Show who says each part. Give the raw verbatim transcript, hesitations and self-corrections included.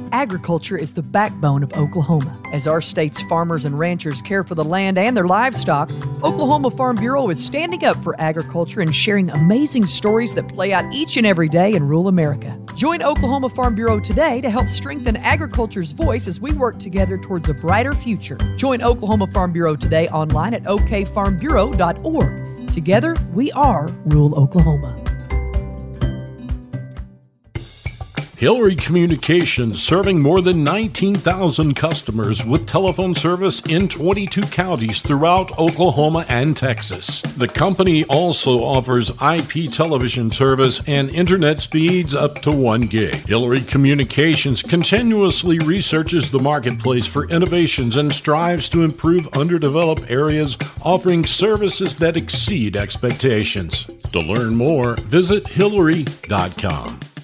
Speaker 1: Agriculture is the backbone of Oklahoma. As our state's farmers and ranchers care for the land and their livestock, Oklahoma Farm Bureau is standing up for agriculture and sharing amazing stories that play out each and every day in rural America. Join Oklahoma Farm Bureau today to help strengthen agriculture's voice as we work together towards a brighter future. Join Oklahoma Farm Bureau today online at o k farm bureau dot org. Together, we are rural Oklahoma.
Speaker 2: Hillary Communications, serving more than nineteen thousand customers with telephone service in twenty-two counties throughout Oklahoma and Texas. The company also offers I P television service and internet speeds up to one gig. Hillary Communications continuously researches the marketplace for innovations and strives to improve underdeveloped areas, offering services that exceed expectations. To learn more, visit hillary dot com.